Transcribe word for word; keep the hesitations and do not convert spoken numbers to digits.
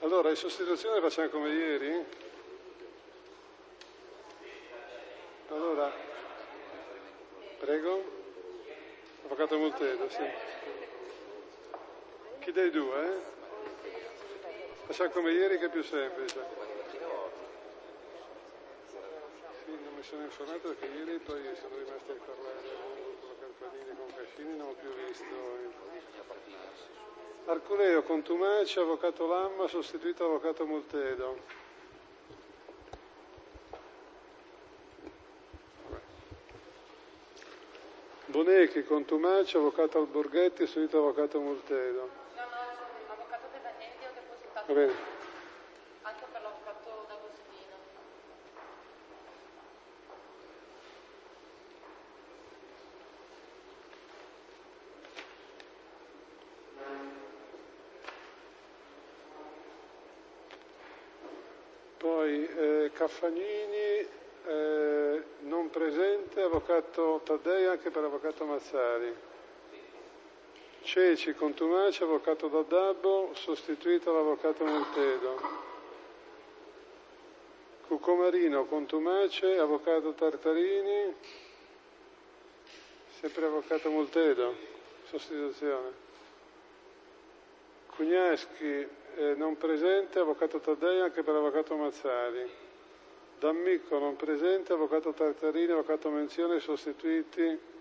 Allora, in sostituzione facciamo come ieri? Allora, prego. Avvocato Moltedo, sì. Chi dei due? Facciamo come ieri che è più semplice. Sì, non mi sono informato perché ieri poi sono rimasti a parlare con Carpadini, con Cascini, non ho più visto. Arculeo, Contumaci, avvocato Lamma, sostituito avvocato Moltedo. Bonechi, Contumaci, avvocato Alborghetti, sostituito avvocato Moltedo. No, no, avvocato Petanelli ho depositato. Va bene. Anche per l'avvocato D'Agostino. Poi eh, Caffagnini, eh, non presente, avvocato Taddei anche per avvocato Mazzari. Ceci, Contumaci, avvocato D'Addabbo, sostituito all'avvocato Moltedo. Cuccomarino, Contumace, avvocato Tartarini, sempre avvocato Moltedo, sostituzione. Cugnaschi, eh, non presente, avvocato Taddei anche per avvocato Mazzari. D'Amico non presente, avvocato Tartarini, avvocato Menzione, sostituiti